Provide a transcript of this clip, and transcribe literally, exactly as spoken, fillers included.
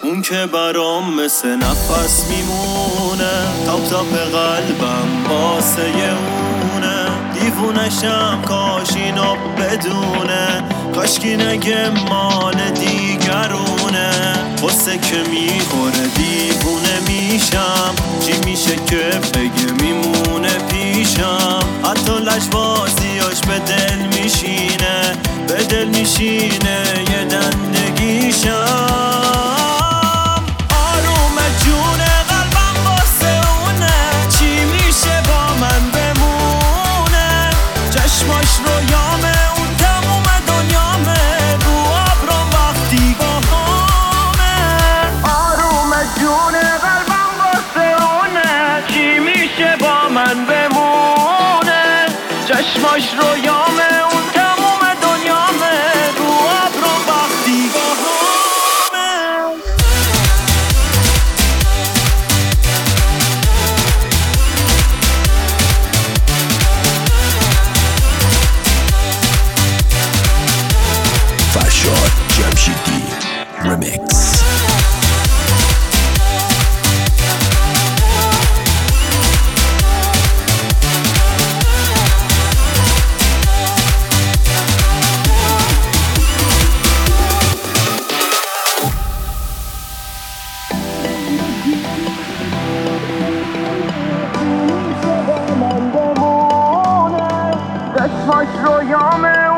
اون که برام مثل نفس میمونه، تاپ تاپ قلبم واسه اونه. دیوونشم کاش اینو بدونه، کاشکی نگه مال دیگرونه. قصه که میخوره دیوونه میشم، چی میشه که بگه میمونه پیشم. حتی لجبازیاش به دل میشینه، به دل میشینه یه دندگیشم. چشماش رویامه، اون تموم دنیامه، رو ابرم وقتی باهامه. آروم جون قلبم واسه اونه، چی میشه با من بمونه. چشماش رویامه، اون تموم دنیامه، رو ابرم وقتی باهامه. Jamshidi Remix. چشماش رویامه